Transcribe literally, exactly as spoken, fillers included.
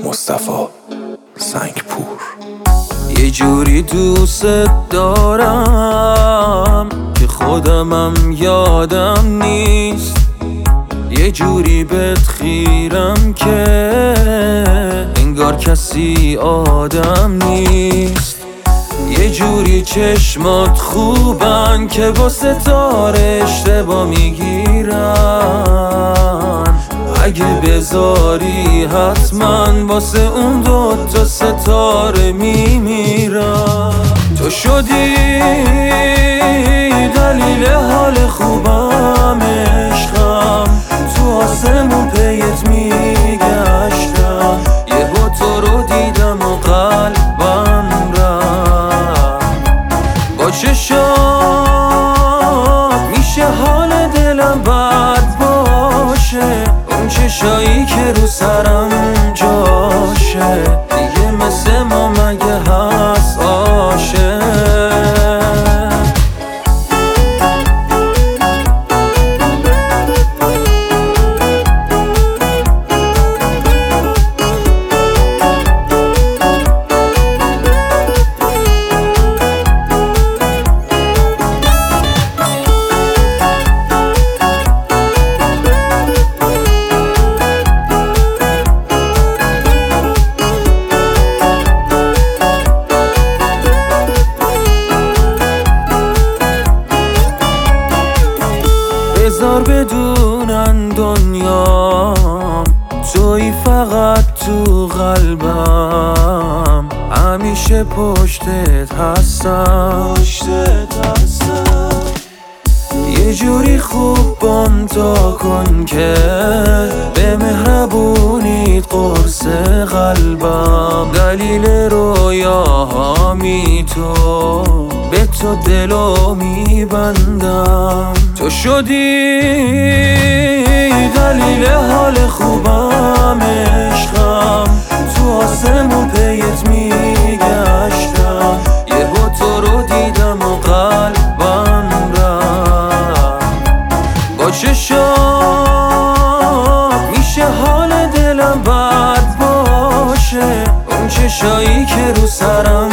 مصطفی سنگپور. یه جوری دوست دارم که خودمم یادم نیست، یه جوری بهت خیرم که انگار کسی آدم نیست، یه جوری چشمات خوبن که با ستاره اشتباه میگیرن، اگه بذاری حتما واسه اون دوتا ستاره میمیرن. تو شدی دلیل حال خوبم، عشقم تو آسمون پیت میگشتم، یهو تو رو دیدم و قلبم رفت. با چشات میشه حال دلم بد باشه، اون چشایی که رو سرم جاشه، دیگه مثل ما مگه هست عاشق؟ بذار بدونن دنیا توی فقط تو قلبم، همیشه پشتت هستم. یه جوری خوب بام تا کن که به مهربونیت قرص قلبم، دلیل رویاهامی تو به تو دلو میبندم. تو شدی دلیل حال خوبم، عشقم تو آسمون پیت میگشتم، یهو تو رو دیدم و قلبم رفت. با چشات میشه حال دلم بد باشه، اون چشایی که رو سرم